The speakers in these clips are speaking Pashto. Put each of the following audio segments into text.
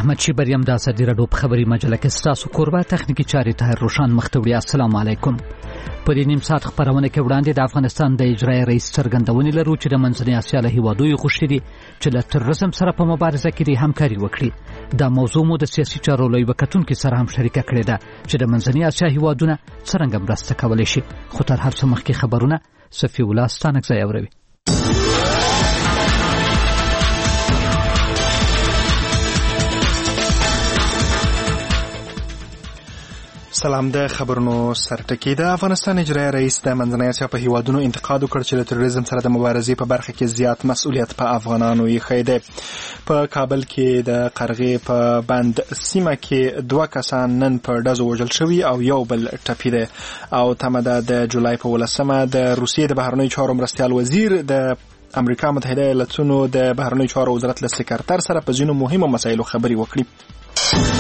احمد شیبر یم د ازادي راډیو په خبري مجله کې ستاسو کوربه تخنیکی چارې طاهر روشان مختوړي. السلام علیکم. په دې نیم ساعت خبرونه کې وړاندې د افغانستان د اجرایي رئیس څرګندونې لرو چې د منځنۍ اسیا له هیوادونو غوښتي دي چې له تروریزم سره په مبارزه کې همکاري وکړي. دا موضوع مو د سیاسي چارو لوی وکتونکو سره هم شریکه کړې ده چې د منځنۍ اسیا هیوادونه څنګه مرسته کولای شي. خو تر هر څه مخکې خبرونه صفي الله ستانکزی اوروي. سلام. د خبرونو سرټکی د افغانستان اجرایي رئیس د منځنۍ اسیا په هیوادونو انتقاد وکړ چې د تروریزم سره د مبارزې په برخه کې زیات مسؤلیت په افغانانو یې خېده. په کابل کې د قرغې په بند سیمه کې 2 کسان نن په ډزو وژل شوي او یو بل ټپي دی او تمه د جولای په 18 د روسیې د بهرنیو چارو مرستیال وزیر د امریکا متحده ایالاتونو د بهرنیو چارو وزارت له سکرټر سره په ځینو مهمو مسایلو خبري وکړي.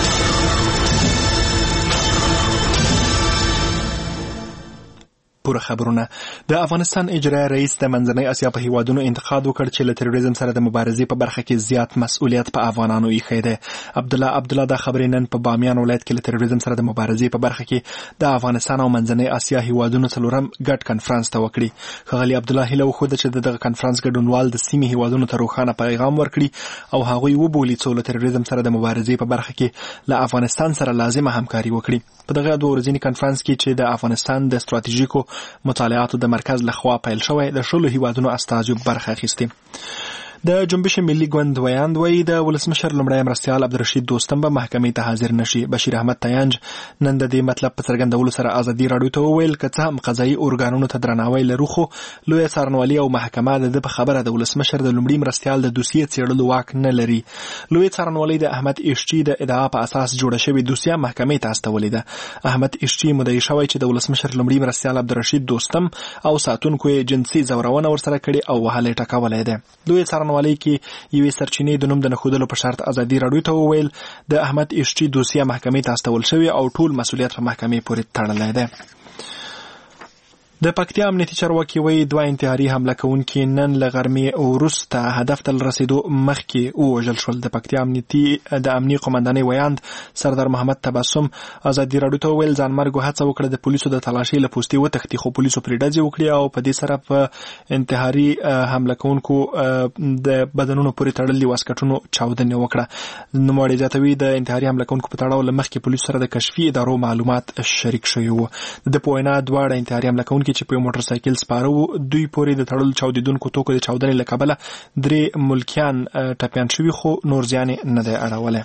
پوره خبرونه. د افغانستان اجرایي رئیس د منځنۍ اسیا په هیوادونو انتقاد وکړ چې له تروریزم سره د مبارزې په برخه کې زیات مسؤلیت په افغانانو یې خېده. عبدالله د خبرې نن په بامیان ولایت کې له تروریزم سره د مبارزې په برخه کې د افغانستان او منځنۍ اسیا هیوادونو څلورم ګډ کنفرانس ته وکړي. ښاغلي عبدالله هیله وښوده چې دغه کنفرانس ګډونوال د سیمې هیوادونو ته روښانه پیغام ورکړي او هغوی وبولي چې له تروریزم سره د مبارزې په برخه کې له افغانستان سره لازمه همکاري وکړي. په دغه 2 ورځني کنفرانس کې چې د افغانستان د ستراتیژیکو مطالعاتو د مرکز لخوا پیل شوی د شلو هیوادونو استازو برخه اخیسته. د جنبش ملي ګوند ویاند وی د ولسمشر لمړی مرستیال عبدالرشید دوستم به محکمې ته حاضر نشي. بشیر احمد تیانج نن د دې مطلب په څرګندولو سره ازادي راډیو ته وویل که څه هم قضایي ارګانونو ته درناوی لرو خو لوی څارنوالي او محکمه د په خبره د ولسمشر د لمړي مرستیال د دوسیې څېړلو واک نه لري. لوی څارنوالي د احمد اشچی د ادعا په اساس جوړه شوې دوسیه محکمې ته استولې ده. احمد اشچی مدعي شوی چې د ولسمشر لمړي مرستیال عبدالرشید دوستم او ساتونکو جنسي زورونه ورسره کړي او وهلې ټکولې ده. لوی څارنوالي کې یوې سرچینې د نوم د نښودلو په شرط ازادي راډیو ته وویل د احمد اشچی دوسیه محکمې ته استول شوی او ټول مسؤلیت په محکمې پورې تړلی دی. د پکتیا امنیتي چارواکي وایي 2 انتحاري حمله کوونکي نن له غرمې وروسته هدف ته رسیدو مخکې ووژل شول. د پکتیا د امنیتي قومندانۍ ویاند سردار محمد تبسم ازادي راډیو ته وویل ځانمرګو هڅه وکړه د پولیسو د تلاشۍ له پوستې وتښتي خو پولیسو پرې ډزې وکړې او په دې سره په انتحاري حمله کوونکو د بدنونو پورې تړلي واسکټونو چاودنې وکړه. نوموړی زیاتوي د انتحاري حمله کوونکو په تړاو له مخکې پولیسو سره د کشفي ادارو معلومات شریک شوي وو. د په وینا 2 انتحاري حمله کوونکي چې په موټر سایکل سپاره وو دوی پورې د تړلو چاودیدونکو توکو د چاودنې له کبله 3 ملکیان ټپیان شوي خو نور زیان نه دی اړولی.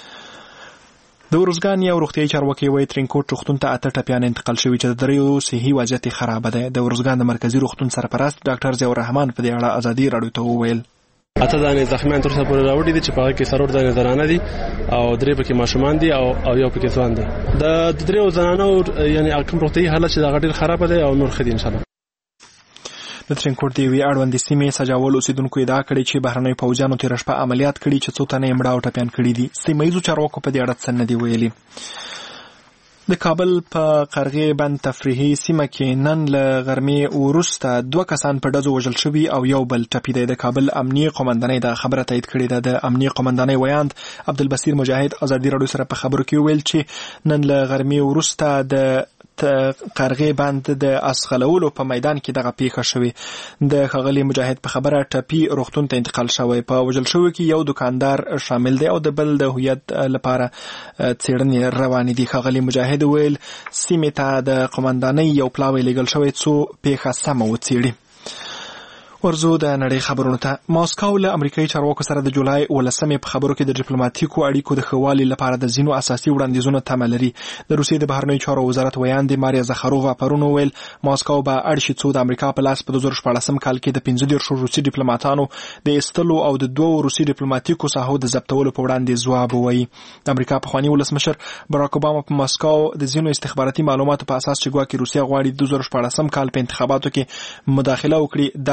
د ورزګان یو روغتیايي چارواکي وایي ترینکوټ روغتون ته 8 ټپیان انتقال شوي چې د 3 صحي وضعیت خراب دی. د ورزګان د مرکزی روغتون سرپرست ډاکټر ضیاء الرحمن په دې اړه ازادي راډیو ته وویل 8 دانې زخمیان تر څو پورې راوړي دي چې په هغه کې 3 دانې زنانه دي او 3 پکې ماشومان دي او یو پکې ځوان دی. د 3 زنانو یعنی کوم روغتیايي حالت چې دا ډېر خراب دی او نور خدي ان شاء الله. د ترینکوټ دی وی اړوند سیمې سجاول اوسیدونکو ادعا کړې چې بهرنۍ پوځیانو تیر شپه عملیات کړي چې 2 تنه مړه او ټپیان کړي دي. سیمایي چارواکو په دې اړه څه نه دی ویلي. د کابل په قرغې بند تفریحي سیمه کې نن له غرمې وروسته 2 کسان په ډزو وژل شوي او یو بل ټپي دی. د کابل امنیتي قومندانۍ د خبره تایید کړې ده. د امنیتي قومندانۍ ویاند عبدالبصیر مجاهد ازادي راډیو سره په خبرو کې ویل چې نن له غرمې وروسته د قرغې بند د اسخلولو په میدان کې دغه پیښه شوې. د ښاغلي مجاهد په خبره ټپي روغتون ته انتقال شوی. په وژل شوي کې یو دکاندار شامل دی او د بل د هویت لپاره څېړنې روانې دي. ښاغلي مجاهد ویل سیمې ته د قومندانۍ یو پلاوی لیږل شوی څو پیښه سمه وڅېړي. ورزو د نړۍ خبرونو ته. ماسکو له امریکایي چارواکو سره د جولای 18 په خبرو کې د ډیپلوماټیکو اړیکو د ښهوالي لپاره د ځینو اساسي وړاندیزونو تمه لري. د روسیې د بهرنیو چارو وزارت ویاند ماریا زخارووا پرون وویل ماسکو به اړ شي څو د امریکا په لاس په 2014 کال کې د 15 روسي ډیپلوماټانو د ایستلو او د 2 روسي ډیپلوماټیکو ساحو د ضبطولو په وړاندې ځواب ووایي. د امریکا پخوانی ولسمشر باراک اوباما په ماسکو د ځینو استخباراتي معلوماتو په اساس چې ګواکې روسیا غواړي د 2014 کال په انتخاباتو کې مداخله وکړي دا بندیزونه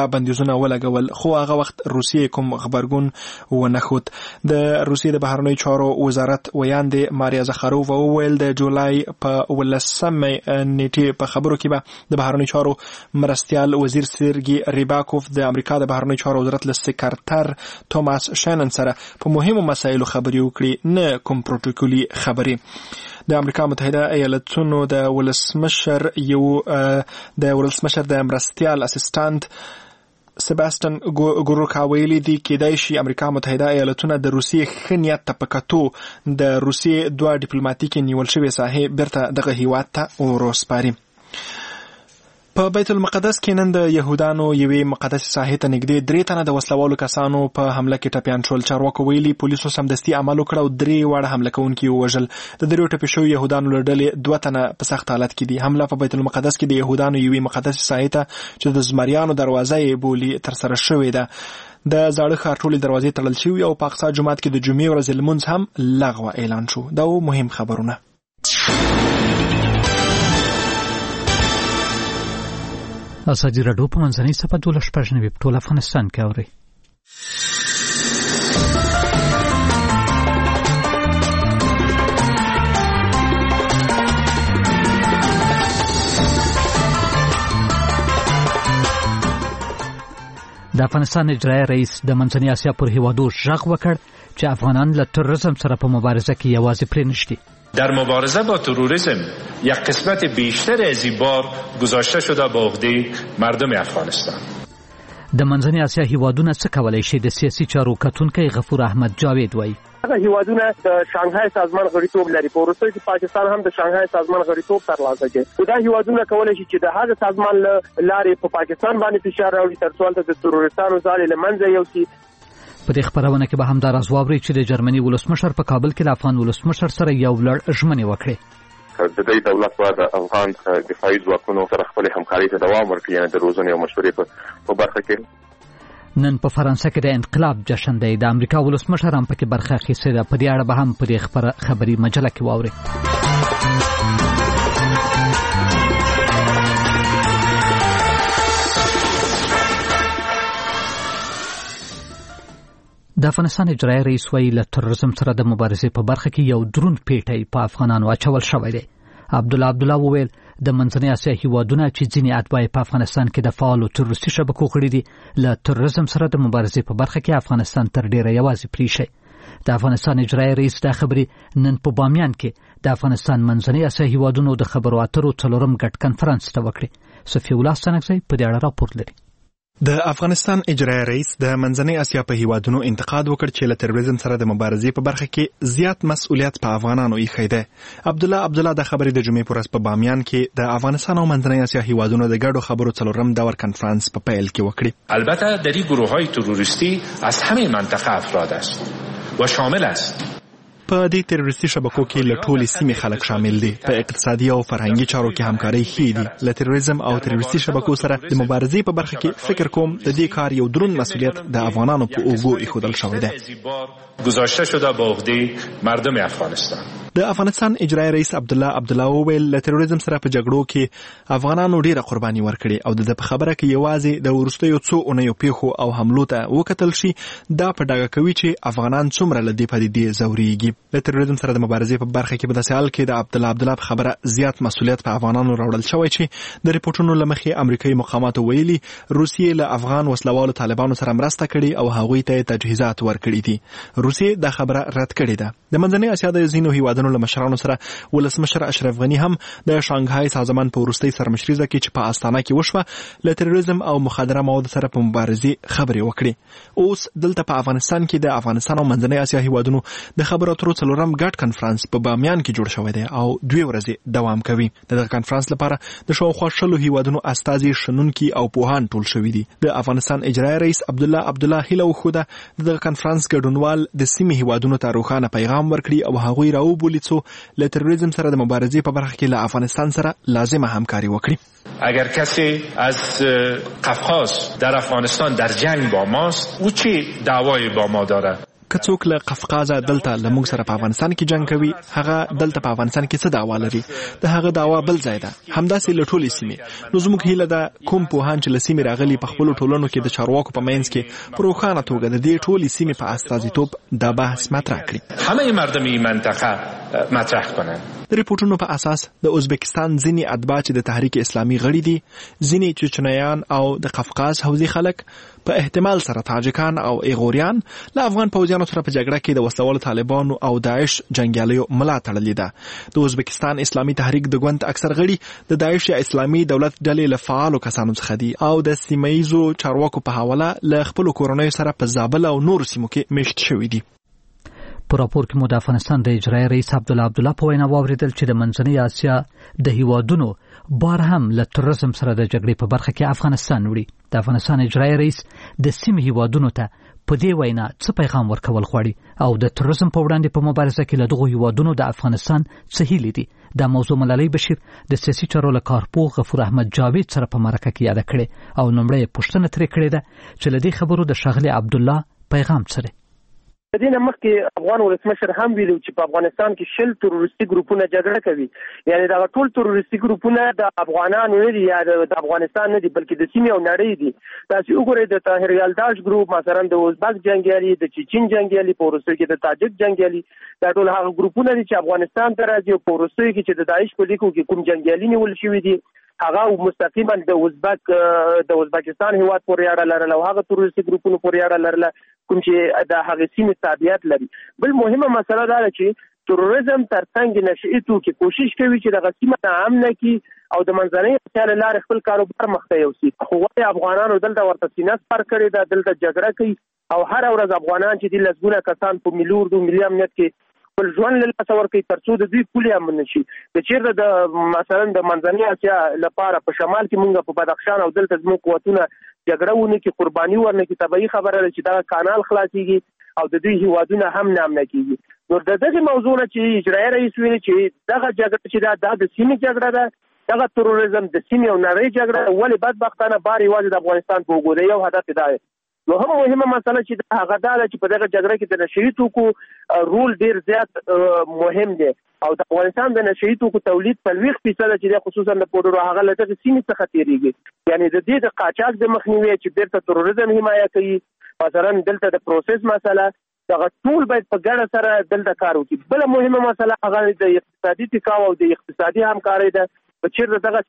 بریدونه ولګول، خو هغه وخت روسیې کوم خبرګون ونه ښود. د روسیې د بهرنیو چارو وزارت ویاندې ماریا زخارووا وویل د جولای په 18 نیټې په خبرو کې به د بهرنیو چارو مرستیال وزیر سرګي ریباکوف د امریکا د بهرنیو چارو وزارت له سکرټر توماس شانن سره په مهمو مسایلو خبرې وکړي، نه کوم پروتوکولي خبرې. د امریکا متحده ایالتونو د ولسمشر د مرستیال اسسټانټ سباستن ګوروکا ویلي دي کېدای شي امریکا متحده ایالتونه د روسیې ښه نیت ته په کتو د روسیې دوه ډیپلوماټیکې نیول شوې ساحې بیرته دغه هیواد ته وروسپاري. په بیت المقدس کې نن د یهودانو یوې مقدسې ساحې ته نږدې 3 تنه د وسلوالو کسانو په حمله کې ټپیان شول. چارواکو ویلي پولیسو سمدستي عمل وکړ او 3 واړه حمله کوونکي ووژل. د 3 ټپي شویو یهودانو له ډلې 2 تنه په سخت حالت کې دي. حمله په بیت المقدس کې د یهودانو یوې مقدسې ساحې ته چې د زمریانو دروازه یې بولي ترسره شوې ده. د زاړه ښار ټولې دروازې تړل شوې او په اقصی جومات کې د جمعې ورځې لمونځ هم لغوه اعلان شو. دا مهم خبرونه. ازادي راډیو په منځنۍ صفحه 12 په ټول افغانستان کې اوري. د افغانستان اجرایي رئیس د منځنۍ اسیا پر هیوادو ژغ وکړ چې افغانان له تروریسم سره په مبارزه کې یوازې پرې نشدي. در مبارزه با تروریسم یک قسمت بیشتر از این بار گذاشته شده به عهده مردم افغانستان. د منځنۍ اسیا هیوادونه څه کولی شي؟ د سیاسي چارو کتونکی غفور احمد جاوید وایي هغه هیوادونه د شانګهای سازمان غړیتوب لري. په وروستیو کې پاکستان هم د شانګهای سازمان غړیتوب ترلاسه کړي. دا هیوادونه کولی شي چې د هغه سازمان له لارې په پاکستان باندې فشار راوړي تر څو د تروریستانو ځالې له منځه یوسي. په دې خبرونه کې به هم دا راز واورئ چې د جرمني ولسمشر په کابل کې د افغان ولسمشر سره یو لړ ژمنې وکړې. د دې دولت باید د افغان دفاعي ځواکونو سره خپل همکاري ته دوام ورکړي، یعنې د روزنې او مشورې په برخه کې. نن په فرانسه کې د انقلاب جشن دی. د امریکا ولسمشر هم پکې برخه اخیستې ده. په دې اړه به هم په دې خبري مجله کې واورئ. د افغانستان اجرایي رئیس وایي له تروریزم سره د مبارزې په برخه کې یو دروند پیټی په افغانانو اچول شوی دی. عبدالله وویل د منځنۍ اسیا هیوادونه چې ځینې اتباع په افغانستان کې د فعالو تروریستي شبکو کړي دي له تروریزم سره د مبارزې په برخه کې افغانستان تر ډیره یوازې پریښی. د افغانستان اجرایي رئیس دا خبرې نن په بامیان کې د افغانستان منځنۍ اسیا هیوادونو د خبرو اترو 4م ګډ کنفرانس ته وکړي. صفی الله سنگزی په دې اړه راپور لري. د افغانستان اجرایي رئیس د منځنۍ اسیا په هیوادونو انتقاد وکړ چې له تروریزم سره د مبارزې په برخه کې زیات مسؤلیت په افغانانو ایښی دی. عبدالله د خبرې د جمعې پر ورځ په بامیان کې د افغانستان او منځنۍ اسیا هیوادونو د ګډو خبرو 4م دور کنفرانس په پیل کې وکړي. البته در این گروه‌های تروریستی از همه منطقه افراد است و شامل است. په دې تروریستي شبکو کې له ټولې سیمې خلک شامل دي. په اقتصادي او فرهنګي چارو کې همکاري ښې دي. له تروریزم او تروریستي شبکو سره د مبارزې په برخه کې فکر کوم د دې کار یو دروند مسؤلیت د افغانانو په اوږو ایښودل شوی دی. گذاشته شده به عهده مردم افغانستان. د افغانستان اجرایي رئیس عبدالله وویل له تروریزم سره په جګړو کې افغانانو ډیره قرباني ورکړي او د په خبره کې یوازې د وروستیو څو اونیو پیښو او حملو ته وکتل شي دا په ډاګه کوي چې افغانان څومره له دې پدیدې ځورېږي. د تروریزم سره د مبارزې په برخه کې په داسې حال کې د عبدالله په خبره زیات مسؤلیت په افغانانو راوړل شوی چې د ریپورتونو له مخې امریکایي مقاماتو ویلي روسیې له افغان وسلوالو طالبانو سره مرسته کړې او هغوی ته تجهیزات ورکړي دي. روسیې دا خبره رد کړې ده. د منځنۍ اسیا د ځینو هیوادونو له مشرانو سره ولسمشر اشرف غني هم د شانګهای سازمان په وروستۍ سرمشریزه کې چې په استانه کې وشوه له تروریزم او مخدره موادو سره په مبارزې خبرې وکړي. اوس دلته په افغانستان کې د افغانستان او منځنۍ اسیا هیوادونو د خبرو اترو 4م ګډ کنفرانس په بامیان کې جوړ شوی دی او 2 ورځې دوام کوي. دغه کنفرانس لپاره د شاوخوا 20 هیوادونو استازي شنونکي او پوهان ټول شوي دي. د افغانستان اجرایي رئیس عبدالله هیله وښوده دغه کنفرانس ګډونوال د سیمې هیوادونو ته روښانه پیغام ورکړي او هغوی راوبولي څو له تروریزم سره د مبارزې په برخه کې له افغانستان سره لازمه همکاري وکړي. اگر کسی از قفقاز در افغانستان در جنگ با ماست او چی دعوای با ما داره؟ که څوک له قفقاز دلته لموږ سره په افغانستان کې جنگ کوي هغه دلته په افغانستان کې څه دعوا لري د هغه دعوا بل ځای ده همداسې له ټولې سیمې نو زموږ هیله ده کوم پوهان چې له سیمې راغلي په خپلو ټولنو کې د چارواکو په منځ کې په روښانه توګه د دې ټولې سیمې په استازیتوب دا بحث مطرح کړي همه مردم این منطقه مطرح کنند. د ریپورتونو په اساس د ازبکستان ځینې اتباع چې د تحریک اسلامي غړي دي ځینې چچنیان او د قفقاز حوزې خلک په احتمال سره تاجکان او ایغوریان له افغان پوځیانو سره په جګړه کې د وسلوالو طالبانو او داعش جنگیالیو ملا تړلې ده د ازبکستان اسلامي تحریک د ګوند اکثر غړي د داعش یا اسلامي دولت ډلې له فعالو کسانو څخه دي او د سیمایزو چارواکو په حواله له خپل کورنۍ سره په زابل او نور سیمو کې مشت شوي دي. په راپور کې مو د افغانستان د اجرایي رئیس عبدالله په وینا واوریدل چې د منځنۍ اسیا د هیوادونو بار هم له تروریزم سره د جګړې په برخه کې افغانستان وړي. د افغانستان اجرایي رئیس د سیمې هیوادونو ته په دې وینا څه پیغام ورکول غواړي او د تروریزم په وړاندې په مبارزه کې له دغو هیوادونو د افغانستان څه هیلې دي. دا موضوع ملالۍ بشیر د سیاسي چارو له کارپوه غفور احمد جاوید سره په مرکه کې یاد کړې او لومړی پوښتنه ترې کړې ده چې له دې خبرو د ښاغلي عبدالله پیغام څه دی. د دې مخکې افغان ولسمشر هم ویلو چې په افغانستان کې شل تروریستي ګروپونه جګړه کوي یعنی دا ټول تروریستي ګروپونه د افغانانو نه دي یا د افغانستان نه دي بلکې د سیمې او نړۍ دي. تاسو وګورئ د طاهر یلداش ګروپ مثلا د ازبک جنگیالي د چچن جنگیالي په روسیې کې د تاجک جنگیالي دا ټول هغه ګروپونه دي چې افغانستان ته راځي او په روسیې کې چې د داعش په لیکو کې کوم جنگیالي نیول شوی دي هغه مستقیما د ازبکستان هیواد پورې اړه لرله او هغه تروریستي ګروپونو پورې اړه لرله کوم چې د هغه سیمې تابعیت لري. بل مهمه مسله دا ده چې تروریزم ترڅنګ نشئتو کې کوشش کوي چې د سیمه امن کی او د منځنۍ اسیا له لارې خپل کاروبار مخته یوسي. خو وايي افغانانو دلته ورته سینه سپر کړی دا دلته جګړه کوي او هر ورځ افغانان چې د لسګونه کسان په ملي امنیت کې خپل ژوند له لاسه ورکوي ترڅو د دوی پولې امن شي. د چیرته د مثلا د منځنۍ اسیا لپاره په شمال کې مونږ په بدخشان او دلته زموږ قوتونه جګړه ونه کې قرباني ورنه کې طبيعي خبره ده چې دا کانال خلاصيږي او د دوی هیوادونه هم نامنه کیږي. نو د دغه موضوع نه چې اجرایي رئیس ویلي چې دغه جګړه چې دا د سیمې جګړه ده دغه تروریزم د سیمې او نړۍ جګړه ولې بدبختانه بار یوازې د افغانستان په وګړي یو هدف دی. نو هم مهمه مسله چې هغه دا چې په دغه جګړه کې د نشئی توکو رول ډیر زیات مهم دی او د افغانستان د نشئی توکو تولید 40% چې خصوصا د پودرو هغه له دغه سیمې څخه تیریږي یعنی د دې د قاچاق د مخنیوي چې بیرته تروریزم حمایه کوي مثلا دلته د پروسس مسله دغه ټول باید په ګډه سره دلته کار وکړي. بل مهمه مسله هغه د اقتصادي ټکاو او د اقتصادي همکارۍ ده چې چیرته دغه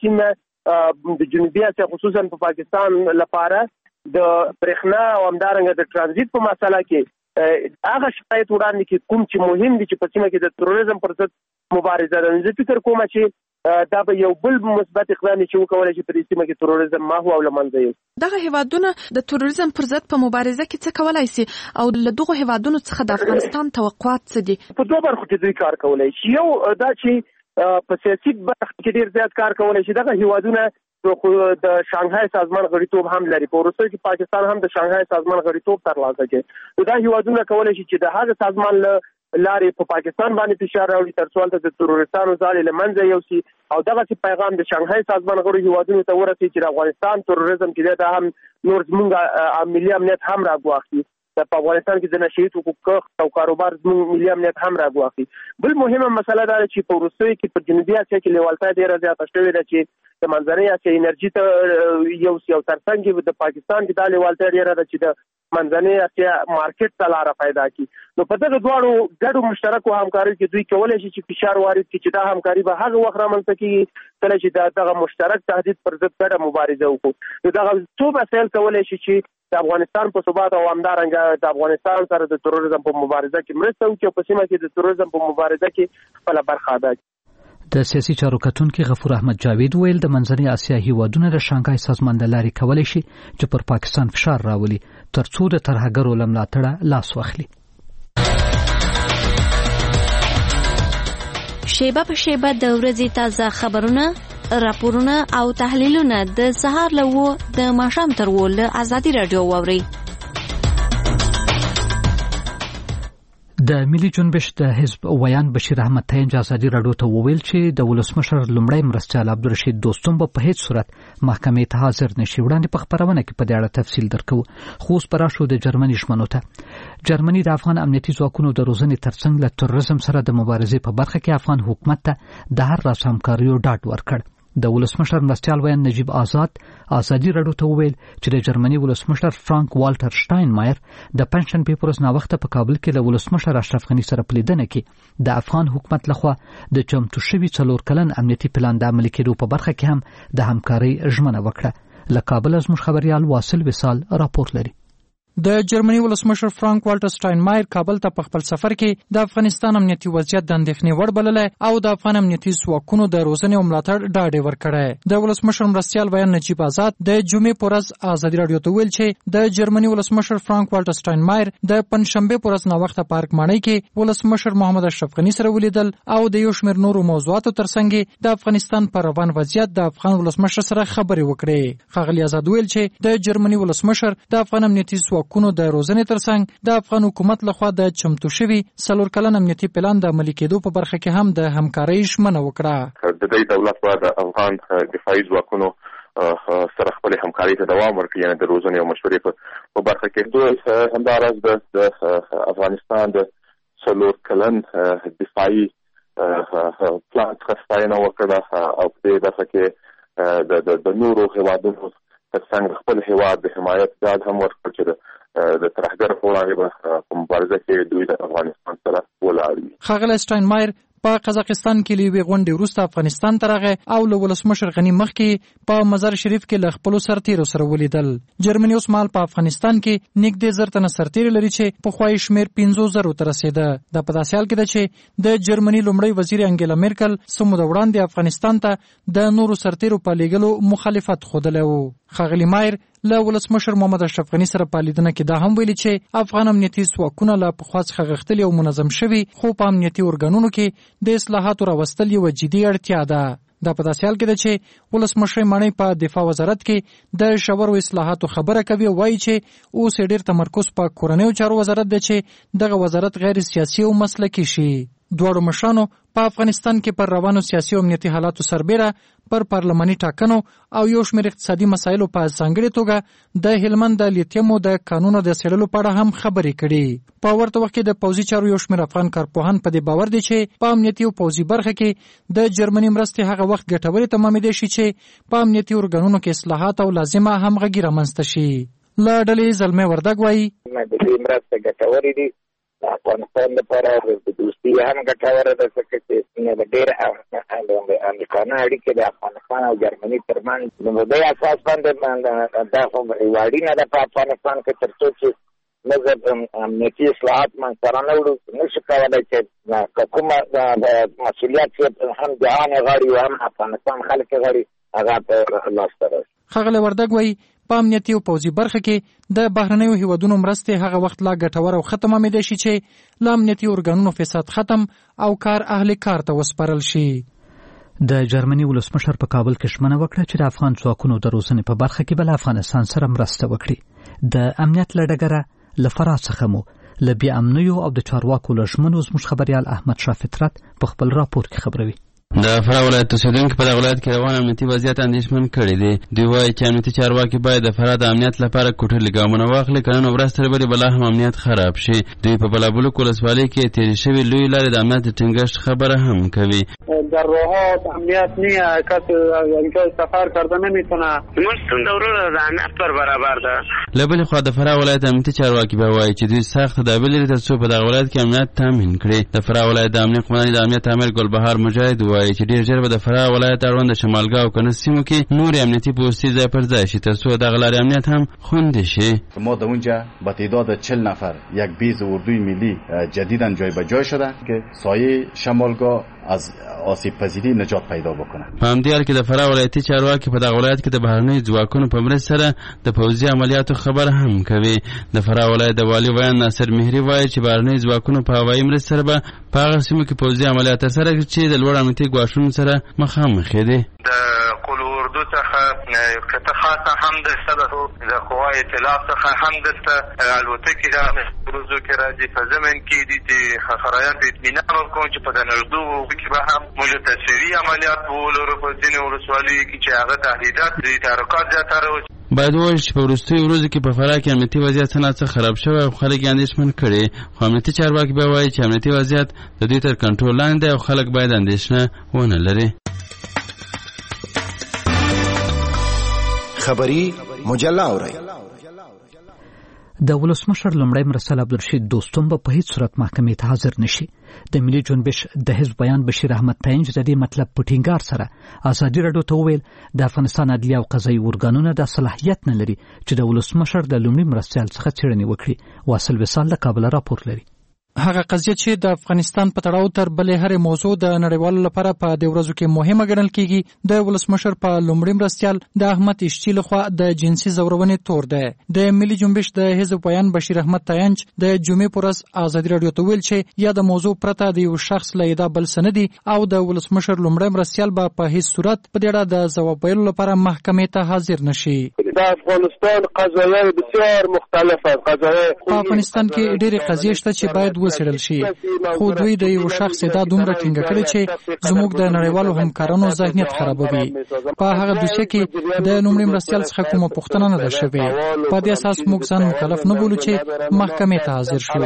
سیمه د جنوبي اسیا خصوصا په پاکستان لپاره د برېښنا او همدارنګه د ترانزیت په مسله کې هغه شرایط وړاندې کې کوم چې مهم دي چې په سیمه کې د تروریزم پر ضد مبارزه ده. زه فکر کوم چې دا به یو بل مثبت اقدام چې وکولای شي په دې سیمه کې تروریزم ما هو او لمنځه یوسي. دغه هیوادونه د تروریزم پر ضد په مبارزه کې څه کولای شي او له دغه هیوادونو څخه د افغانستان توقعات څه دي؟ په دوه برخو کې دوی کار کولای شي. یو دا چې په سیاسي برخه کې ډیر زیات کار کولای شي. دغه هیوادونه د شانګهای سازمان غړیتوب هم لري. په وروسته کې پاکستان هم د شانګهای سازمان غړیتوب ترلاسه کړي. دا هیوادونه کولای شي چې د هغه سازمان لارې په پاکستان باندې فشار راوړي ترڅو د تروریستانو ځالې له منځه یوسي او دغه پیغام د شانګهای سازمان غړو هیوادونو ته ورسي چې د افغانستان تروریزم کې دا هم نور زموږ ملي امنیت هم راګواخي. په افغانستان کې د نشئی توکو کښت او کاروبار زموږ ملي امنیت هم راګواخي. بل مهمه مسله دا چې په وروستیو کې په جنوبي اسیا کې لیوالتیا ډیره زیاته شوې ده چې د منځنۍ اسیا انرژي ته یو ترڅنګ د پاکستان کې دا لیوالتیا ډیره ده چې د منځنۍ اسیا مارکیټ ته لاره پیدا کړي. نو په دغه دواړو ګډو مشترکو همکارۍ کې دوی کولای شي چې فشار وارد کړي چې دا همکاري به هغه وخت رامنځته کیږي کله چې دغه مشترک تهدید پر ضد ګډه مبارزه وکړو. نو دغه څو مسایل کولای شي چې د افغانستان په ثبات او همدارنګه د افغانستان سره د تروریزم په مبارزه کې مرسته وکړي او په سیمه کې د تروریزم په مبارزه کې خپل برخه ادا کړي. د سیاسي چارو کتونکي غفور احمد جاوید ویل د منځنۍ اسیا هیوادونه د شانګهای سازمان د لارې کولای شي چې پر پاکستان فشار راولي ترڅو د ترهګرو له ملاتړه لاس واخلي. شیبه په شیبه د ورځې تازه خبرونه راپورونه او تحلیلونه د سهار له 9 د ماښام تر 10 له ازادي رادیو واوري. د ملي جنبش د حزب ویان بشیر احمد تاینج ازادي راډیو ته وویل چې د ولسمشر لومړی مرستیال عبدالرشید دوستم په هیڅ صورت محکمې ته حاضر نشي. وړاندې په خبرونه کې په دې اړه تفصیل درکو. خو اوس پر شو د جرمني ژمنو ته. جرمني د افغان امنیتي ځواکونو د روزنې ترڅنګ له تروریزم سره د مبارزې په برخه کې افغان حکومت ته د هر راس همکاریو ډاډ ورکړ. د ولسمشر مرستیال ویان نجیب آزاد ازادي راډیو ته وویل چې د جرمني ولسمشر فرانک والټر شټاینمایر د پنشن پیپرز ناوخته په کابل کې له ولسمشر اشرف غنی سره پلیدنه کې د افغان حکومت لخوا د چمتو شوي 4 کلن امنیتي پلان د عملي کېدو په برخه کې هم د همکارۍ ژمنه وکړه. له کابل زموږ خبريال واصل وصال راپور لري. د جرمني ولسمشر فرانک والټر شټاینمایر کابل ته په خپل سفر کې د افغانستان امنیتي وضعیت د اندېښنې وړ بللی او د افغان امنیتي ځواکونو د روزنې او ملاتړ ډاډ ورکړی. د ولسمشر مرستیال ویان نجیب آزاد د جمعې په ورځ ازادي راډیو ته ویل چې د جرمني ولسمشر فرانک والټر شټاینمایر د پنځشنبه په ورځ ناوخته پارک ماڼۍ کې ولسمشر محمد اشرف غنی سره ولیدل او د یو شمېر نورو موضوعاتو ترڅنګ د افغانستان پر روان وضعیت د افغان ولسمشر سره خبرې وکړې. ښاغلي آزاد ویل چې د جرمني ولسمشر د افغان امنیتي ځواکونو د روزنې ترڅنګ د افغان حکومت لخوا د چمتو شوي 4 کلن امنیتي پلان د عملي کېدو په برخه کې هم د همکارۍ ژمنه وکړه. د دې دولت په د افغان دفاعي ځواکونو سره خپل همکارۍ ته دوام ورکړي، یعنې د روزنې او مشورې په برخه کې همداراز د افغانستان د 4 کلن دفاعي پلان څخه وکړه او په دې برخه کې د نورو هیوادونو ترڅنګ خپل هیواد د حمایت ډاډ هم ورکړ چې د ترهګر په وړاندې په مبارزه کې دوی د افغانستان سره ولاړ دي. ښاغلی شټاینمایر په قزاقستان کې له یوې غونډې وروسته افغانستان ته راغی او له ولسمشر غني مخکې په مزار شریف کې له خپلو سرتیرو سره ولیدل. جرمني اوس مهال په افغانستان کې نږدې 1000 تنه سرتیري لري چې پخوایي شمېر 50,000 ته رسېده. دا په داسې حال کې ده چې د جرمني لومړی وزیر انګیلا میرکل څه موده وړاندې افغانستان ته د نورو سرتیرو په لېږلو مخالفت ښودلی و. ښاغلي مایر له ولسمشر محمد اشرف غنی سره په لیدنه کې دا هم ویلي چې افغان امنیتي ځواکونه له پخوا څخه غښتلي او منظم شوي خو په امنیتي ارګانونو کې د اصلاحاتو راوستل یوه جدي اړتیا ده. دا په داسې حال کې ده چې ولسمشر ماڼۍ په دفاع وزارت کې د ژورو اصلاحاتو خبره کوي او وایي چې اوس ډېر تمرکز په کورنیو چارو وزارت دی چې دغه وزارت غیر سیاسي او مسلکي شي. دواړو مشرانو په افغانستان کې پر روانو سیاسي او امنیتي حالاتو سربیره پر پارلماني ټاکنو او یو شمېر اقتصادي مسایلو په ځانګړې توګه د هلمند د لیتیمو د قانونو د څېړلو په اړه هم خبرې کړي. په ورته وخت کې د پوځي چارو یو شمېر افغان کارپوهان په دې باور دي چې په امنیتي او پوځي برخه کې د جرمني مرستې هغه وخت ګټورې تمامېدی شي چې په امنیتي ارګانونو کې اصلاحات او لازمه همغږي رامنځته شي. له ډلې زلمې وردګ وایي د دې مرستې ګټورې دي. د افغانستان لپاره د دوستي هم ګټوره ده ځکه چې د ډېر امریکانه اړیکې د افغانستان او جرمني ترمنځ د دې اساس باندې دا خو اړینه ده په افغانستان کې تر څو چې موږ امنیتي اصلاحات منځته رانهوړو نشو کولی چې کومه د مسؤلیت هم جهان غاړي او هم افغانستان خلک غاړي هغه په لاسته راشي. ښاغلی وردګ وایي په امنیتي او پوځي برخه کې د بهرنیو هیوادونو مرستې هغه وخت لا ګټور او ختم امید شي چې له امنیتي ارګانونو فساد ختم او کار اهل کار ته وسپارل شي. د جرمني ولسمشر په کابل کې ژمنه وکړه چې د افغان ځواکونو د روزنې په برخه کې بل افغانستان سره مرسته وکړي. د امنیت له ډګره له فراه څخه مو له بې امنیو او د چارواکو له ژمنو زموږ خبریال احمد شاه فطرت په خپل راپور کې خبروي. د فراه ولایت اوسیدونکي په دغه ولایت کې روان امنیتي وضعیت اندېښمن کړی دی. دوی وایي چې امنیتي چارواکي باید د فراه د امنیت لپاره کوټلي ګامونه واخلي، که نن ورځ تر بلې بلا هم امنیت خراب شي. دوی په بلابلوک ولسوالۍ کې تېرې شوې لویې لارې د امنیت د ټینګښت خبره هم کوي. در راهات امنیت نیه، کس اینجا سفر کرده نمیتونه. مستون دورو د امنیت پر برابر ده. له بلې خوا د فراه ولایت امنیتي چارواکي به وایي چې دوی سخت تدابیر لري تر څو په دغه ولایت کې امنیت تامین کړي. د فراه ولایت د امنیت قومندان د امنیت عامل ګلبهار مجاهد وایي چې ډېر ژر به د فراه ولایت اړوند شمالګاه او کنه سیمو کې نور امنیتي پوستې ځای پر ځای شي تر څو دغه لارې امنیت هم خوندي شي. ما در اونجا با تعداد 40 نفر یک بیز اردوی ملی جدیداً جای به جای شده که سایه شمالگاه از آسیب پذیری نجات پیدا بکنه. په همدې حال کې د فراه ولایتي چارواکي په دغه ولایت کې د بهرنیو ځواکونو په مرسته سره د پوځي عملیاتو خبر هم کوي. د فراه ولایت د والي ویان ناصر مهري وایي چې بهرنیو ځواکونو په هوایي مرسته سره به په هغه سیمو کې پوځي عملیات ترسره کړي چې د لوړ امنیتي ګواښونو سره مخامخ دي. د قلور اردو څخه کته خاصه هم د قوای ائتلاف څخه هم د الوتکې د روزو کې راځي په زمين کې دي خبريات اطمینان ورکوم چې په د اردو کې به هم موږ تصویري عملیات ولرو په ځینې ولسوالۍ کې چې هغه تهدیدات دي تحرکات زیاتره باید وویل چې په وروستیو ورځو کې په فراه کې امنیتي وضعیت څه خراب شوی او خلک یې اندېښمن کړي، خو امنیتي چارواکي به وایي چې امنیتي وضعیت د دوی تر کنټرول لاندې دی او خلک باید اندېښنه ونه لري. خبری مجله اورئ. د ولسمشر لومړی مرستیال عبدالرشید دوستم به په هیڅ صورت محکمې ته حاضر نشي. د ملي جنبش د حزب بیان بشیر احمد تاینج د دې مطلب په ټینګار سره ازادي راډیو ته وویل د افغانستان عدلیه او قضایي ارګانونه د صلاحیت نه لري چې د ولسمشر د لومړي مرستیال څخه څېړنې وکړي. واصل وصال له کابل راپور لري. هغه قضیه چې د افغانستان په تړاو تر بلې هرې موضوع د نړیوالو لپاره په دې ورځو کې مهمه ګڼل کیږي، د ولسمشر په لومړي مرستیال د احمد اشچی لخوا د جنسي زورونې تور ده. د ملي جنبش د حزب بیان بشیر احمد تاینج د جمعې پر ورځ ازادي راډیو ته ویل چې یا د موضوع پرته د یو شخص له ادعا بل سندي او د ولسمشر لومړي مرستیال به په هیڅ صورت په دې اړه د ځواب ویلو لپاره محکمې ته حاضر نشي. د افغانستان قضایي بسیار مختلفه قضایي په افغانستان کې ډېرې قضیې شته چې باید وڅېړل شي، خو دوی د یو شخص ادعا دومره ټینګه کړې چې زموږ د نړیوالو همکارانو ذهنیت خرابوي. په هغه دوسیه کې د لومړي مرستیال څخه کومه پوښتنه نه ده شوې. په دې اساس موږ ځان مکلف نه بولو چې محکمې ته حاضر شو.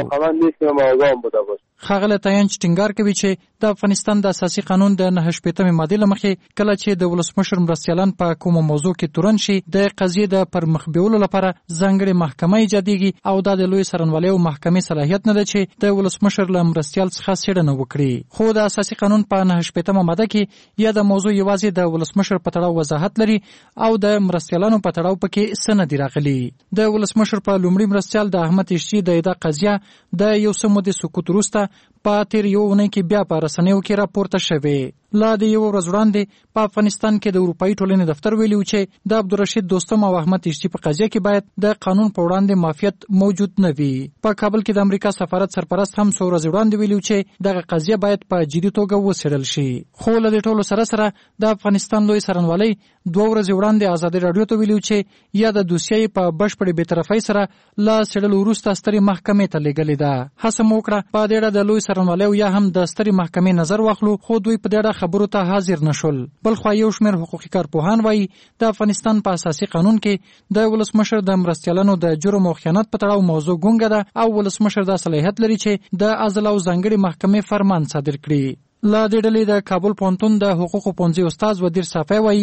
ښاغلی تاینج ټینګار کوي چې د افغانستان د اساسي قانون د 9 ماده لمخې کله چې د ولسمشر مرستیالان په کومه موضوع کې تورن شي د قضیې د پرمخ بیولو لپاره ځانګړې محکمه ایجادېږي او دا د لوی سرنوالۍ او محکمې صلاحیت نه ده چې د ولسمشر له مرستیال څخه څېړنه وکړي. خو د اساسي قانون په 9 ماده کې یا د موضوع یوازې د ولسمشر په تړاو وضاحت لري او د مرستیالانو په تړاو پکې څه نه دي راغلي. د ولسمشر په لومړي مرستیال د احمد اشچی د ادعا قضیه د یو څه مودې سکوت وروسته په تیر یو اونۍ کې بیا په رسنیو کې راپورته شوې. لا د یو ورځ وړاندې په افغانستان کې د اروپایي ټولنې دفتر ویلي چې د عبدالرشید دوستم او احمد اشچی په قضیه کې باید د قانون په وړاندې معافیت موجود نه وي. په کابل کې د امریکا سفارت سرپرست هم څو ورځې وړاندې ویلي چې دغه قضیه باید په جدي توګه وڅېړل شي. خو له دې ټولو سره سره د افغانستان لوی سرنوالۍ 2 ورځې وړاندې ازادي راډیو ته ویلي چې یا د دوسیې په بشپړې بېطرفۍ سره له څېړلو وروسته سترې محکمې ته لېږلې ده. هڅه مو وکړه په دې اړه د لوی سرنوالۍ یا هم د سترې محکمې نظر واخلو، خو دوی په دې اړه خبرو ته حاضر نشول. بل خو یو شمېر حقوقي کارپوهان وایي د افغانستان په اساسي قانون کې د ولسمشر د مرستیالانو د جرم او خیانت په تړاو موضوع ګونګه ده او ولسمشر دا صلاحیت لري چې د عدالت او ځانګړي محکمې فرمان صادر کړي. لا د ډلې د کابل پوهنتون د حقوقو پوهنځي استاد ودیر صافی وایي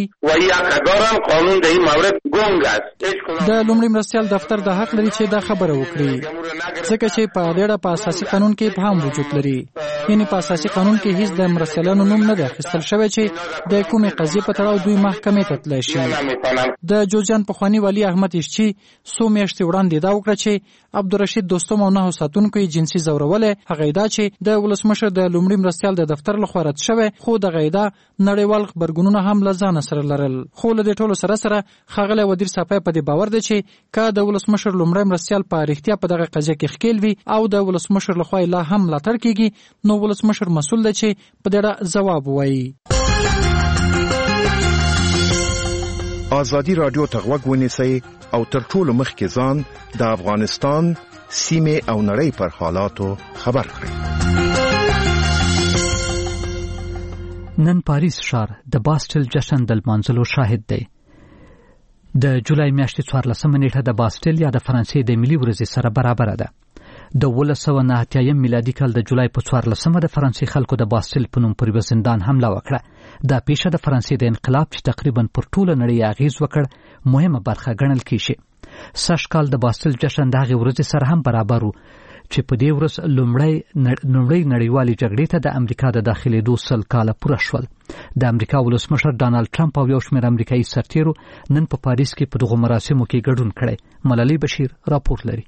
قانون د این مورد ګونګ است. د لومړي مرستیال دفتر د حق لري چې دا خبره وکړي ځکه چې په دې اړه په اساسي قانون کې ابهام وجود لري. یعنی په اساسي قانون کې هیڅ د مرستیالانو نوم نه دی اخیستل شوی چې د کومې قضیې په تړاو دوی محکمې ته تللی شي. د جوزجان پخواني والي احمد اشچی څو میاشتې وړاندې دا وکړه چې عبدالرشید دوستم او 9 ساتونکو یې جنسي ځورولې. هغه ادعا چې د ولسمشر د لومړي مرستیال د دفتر لخوا رد شوی، خو دغه ادعا نړیوال خبرګونونه هم له ځانه سره لرل. خو له دې ټولو سره سره ښاغلی ودیر صافی په دې باور دی چې که د ولسمشر لومړی مرستیال په رښتیا په دغه قضیه کې ښکیل وي او د ولسمشر لخوا لا هم ملاتړ کیږي، نو ولسمشر مسؤل دی چې په دې اړه ځواب ووایي. ازادي راډیو ته غوږ ونیسئ او تر ټولو مخکې ځان د افغانستان سیمې او نړۍ پر حالاتو خبر کړئ. نن پاریس ښار د باستیل جشن د لمانځلو شاهد دی. د جولای میاشتې 14 نیټه د باستیل یا د فرانسې د ملي ورځې سره برابره ده. د 1989 میلادي کال د جولای په 14 د فرانسې خلکو د باستیل په نوم پر زندان حمله وکړه. دا پیښه د فرانسې د انقلاب چې تقریبا پر ټوله نړۍ اغیز وکړ مهمه برخه ګڼل کیږي. سږ کال د باستیل جشن د هغې ورځې سره هم برابر و چې په دې ورځ لومړۍ نړیوالې جګړې ته د امریکا د داخلېدو 100 کاله پوره شول. د امریکا ولسمشر ډانالډ ټرمپ او یو شمېر امریکایي سرتیرو نن په پاریس کې په دغو مراسمو کې ګډون کړی. ملالۍ بشیر راپور لري.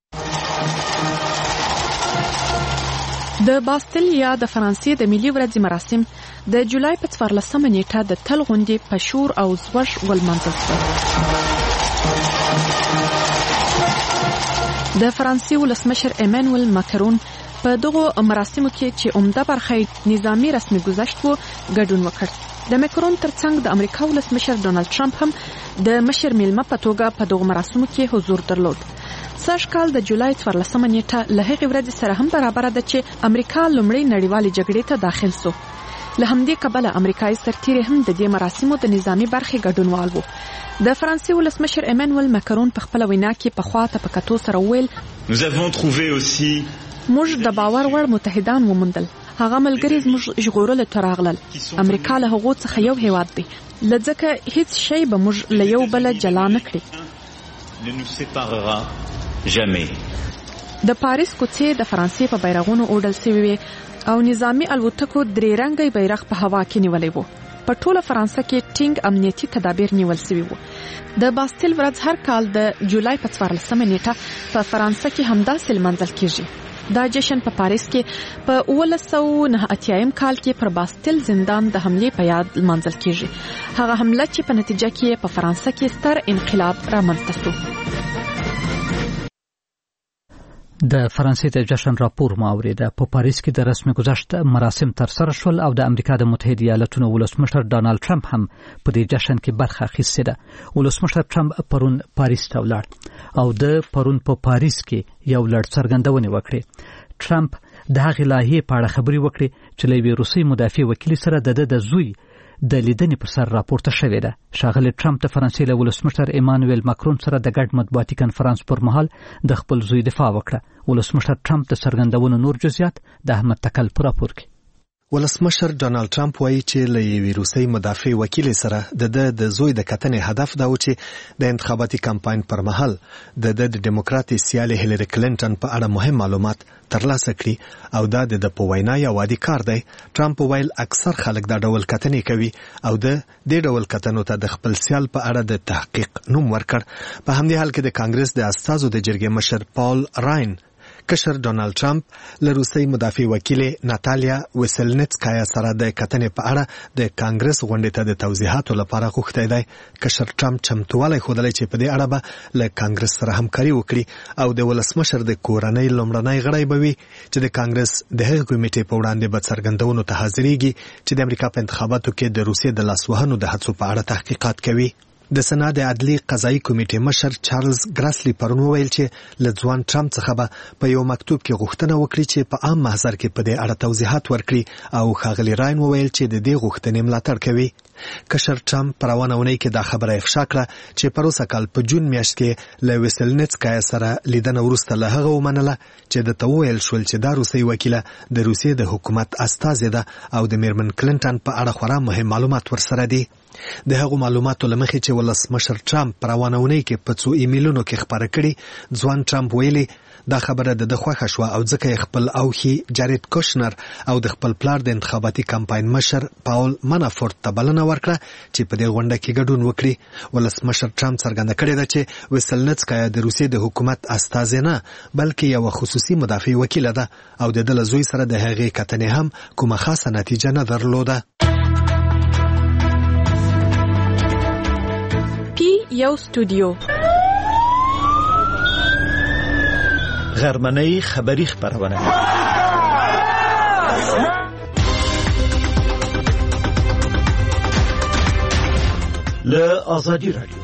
د باستیل یا د فرانسې د ملي ورځې مراسم د جولای په 14 نیټه د تل غونډې په شور او زوږ ولمانځل شول. د فرانسې ولسمشر ایمانوئل ماکرون په دغو مراسمو کې چې عمده برخه نظامی رسمي گذشت وو ګډون وکړ. د مکرون ترڅنګ د امریکا ولسمشر ډونالد ټرمپ هم د مشر میلمه په توګه په دغه مراسمو کې حضور درلود. سږ کال د جولای 14 نیټه له هغې ورځې سره هم برابر ده چې امریکا لومړی نړیوالې جګړې ته داخل سو. له همدې کبله امریکایي سرتیري هم د دې مراسمو د نظامی برخې ګډونوال وو. د فرانسې ولسمشر ایمانوئل مکرون په خپل وینا کې په خواته په کتو سره ویل موږ د باور وړ متحدان وموندل. هغه ملګري زموږ ژغورلو ته راغلل. امریکا له هغو څخه یو هیواد دی، له ځکه هیڅ شی به موږ له یو بله جلا نه کړي. د پاریس کوڅې د فرانسې په بیرغونو اوډل سوي وي او نظامی الوتکو درې رنګی بیرغ په هوا کې نیولی وو. په ټوله فرانسه کې ټینګ امنیتي تدابیر نیول سوي وو. د باستیل ورځ هر کال د جولای په 14 نیټه په فرانسه کې همداسې لمانځل کیږي. دا جشن په پاریس کې په 1989 کال کې پر باستیل زندان د حملې په یاد لمانځل کیږي. هغه حمله چې په نتیجه کې په فرانسه کې ستر انقلاب رامنځته شو. د فرانسې د جشن راپور مو اوریده. په پاریس کې د رسمي گذشت مراسم ترسره شول او د امریکا د متحده ایالاتونو ولسمشر ډانالد ټرمپ هم په دې جشن کې برخه اخیستې ده. ولسمشر ټرمپ پرون پاریس ته ولاړ او د پرون په پاریس کې یو لړ څرګندونې وکړې. ټرمپ د هغې لایحې په اړه خبرې وکړې چې له یوې روسي مدافع وکیل سره د زوی د لیدنې پر سر راپورته شوې ده. ښاغلی ټرمپ د فرانسې له ولسمشر ایمانوئل ماکرون سره د ګډ مطبوعاتي کنفرانس پر مهال د خپل زوی دفاع وکړه. ولسمشر ټرمپ د څرګندونو نور جزئیات د احمد تکل په راپور کې. ولسمشر ډونالد ټرمپ وایي چې له یوې روسي مدافع وکیل سره د زوی د کتنې هدف دا و چې د انتخاباتي کمپاین پر مهال د ډیموکراتي سیالي هیلری کلینټن په اړه مهم معلومات ترلاسه کړي او دا د په وینا یو عادي کار دی. ټرمپ ویل اکثر خلک دا ډول کتنې کوي او د دې ډول کتنو ته د خپل سیال په اړه د تحقیق نوم ورکړ. په همدې حال کې د کانګرس د استازو د جرګې مشر پال راین کشر ډونالد ټرمپ له روسي مدافع وکیل ناتالیا ویسلنسکایا سره د کتنې په اړه د کانګرس غونډې ته د توضیحاتو لپاره غوښتی دی. کشر ټرمپ چمتووالی ښودلی چې په دې اړه به له کانګرس سره همکاري وکړي او د ولسمشر د کورنۍ لومړنی غړی به وي چې د کانګرس د هغې کمیټې په وړاندې به څرګندونو ته حاضرېږي چې د امریکا په انتخاباتو کې د روسیې د لاسوهنو د هڅو په اړه تحقیقات کوي. د سنا د عدلي قضایي کمیټې مشر چارلز ګراسلی پرون وویل چې له ځوان ټرمپ څخه به په یو مکتوب کې غوښتنه وکړي چې په عام محضر کې په دې اړه توضیحات ورکړي او ښاغلی راین وویل چې د دې غوښتنې ملاتړ کوي. کشر ټرمپ په روانه اونۍ کې دا خبره افشا کړه چې په روسه کال په جون میاشت کې له ویسلنسکایا سره لیدنه وروسته له هغه ومنله چې د ویل شول چې دا روسي وکیله د روسیې د حکومت استازې ده او د میرمن کلینټن په اړه خورا مهم معلومات ورسره دي. د هغو معلوماتو له مخې چې ولسمشر ټرمپ په روانه اونۍ کې په څو ایمیلونو کې خپاره کړي، ځوان ټرمپ ویلي دا خبره د خوښه شوه او ځکه یې خپل اوښي جارید کوشنر او د خپل پلار د انتخاباتي کمپاین مشر پاول منافورت ته بلنه ورکړه چې په دې غونډه کې ګډون وکړي. ولسمشر ټرمپ څرګنده کړې ده چې ویسلنسکایا د روسیې د حکومت استازې نه بلکې یو خصوصي مدافع وکیله ده او د ده له زوی سره د هغې کتنې هم کومه خاصه نتیجه نه درلوده. یو استودیو غرمنۍ خبری خبرونه له آزادی رادیو.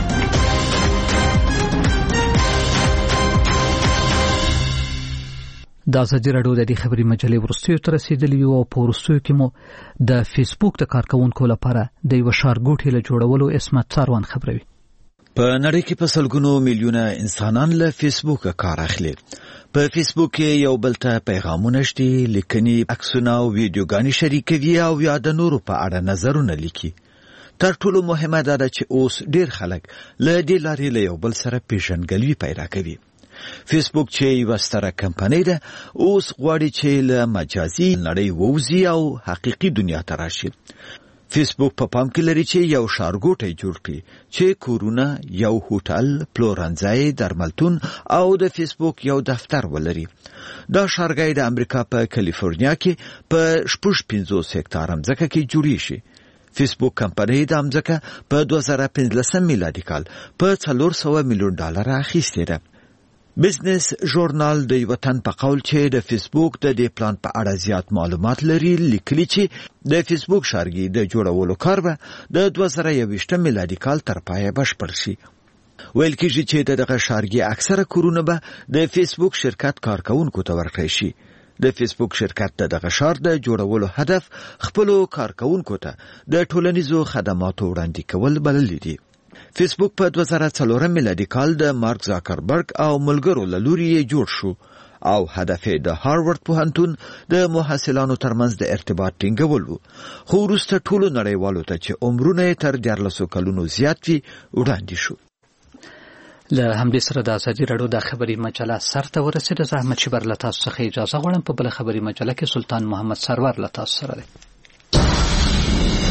د آزادی رادیو د دې خبري مجلې ورستیو تر رسیدلی او په ورستیو کې مو د فیسبوک د کارکونکو لپاره د یو شارګوټي له جوړولو اسمت څاروان خبروي. په نړۍ کې په سلګونو میلیونه انسانان له فیسبوک کار اخلي. په فیسبوک کې یو بل ته پیغامونه شتي، لیکنې، عکسونه او ویډیوګانې شریکوي او یا د نورو په اړه نظرونه لیکي. تر ټولو مهمه دا ده چې اوس ډیر خلک له دې لارې له یو بل سره پیژندګلوي پیدا کوي. فیسبوک چې یوه ستره کمپنۍ ده اوس غواړي چې له مجازي نړۍ ووځي او حقیقي دنیا ته راشي. فیسبوک په پام کې لري چې یو ښارګوټی جوړ کړي چې کورونه، یو هوټل، پلورنځای، درملتون او د فیسبوک یو دفتر ولري. دا ښارګی د امریکا په کالیفورنیا کې په 50 هکتاره ځمکه کې جوړی شي. فیسبوک کمپنۍ د ځمکه په 2015 میلادي کال په $400 میلیون اخیستې ده. بزنس ژورنال د یو تن په قول چې د فیسبوک د دې پلان په اړه زیات معلومات لري لیکلي چې د فیسبوک ښارګي د جوړولو کار به د 2021 میلادي کال تر پایه بشپړ شي. ویل کېږي چې دغه ښارګي اکثره کورونه به د فیسبوک شرکت کارکونکو ته ورکړي شي. د فیسبوک شرکت دغه ښار د جوړولو هدف خپلو کارکونکو ته د ټولنیزو خدماتو وړاندې کول بللی دي. فیسبوک په 2004 میلادي کال د مارک زاکربرګ او ملګرو له لوري جوړ شو او هدف یې د هاروارد پوهنتون د محصلانو ترمنځ د ارتباط ټینګول و، خو وروسته ټولو نړیوالو ته چې عمرونه یې تر 14 کلونو زیات وي وړاندې شو. له همدې سره د ازادي راډیو د خبري مجله سرته ورسېده. زه احمد شبر له تاسو څخه اجازه غواړم. په بله خبري مجله کې سلطان محمد سرور له تاسو سره دی.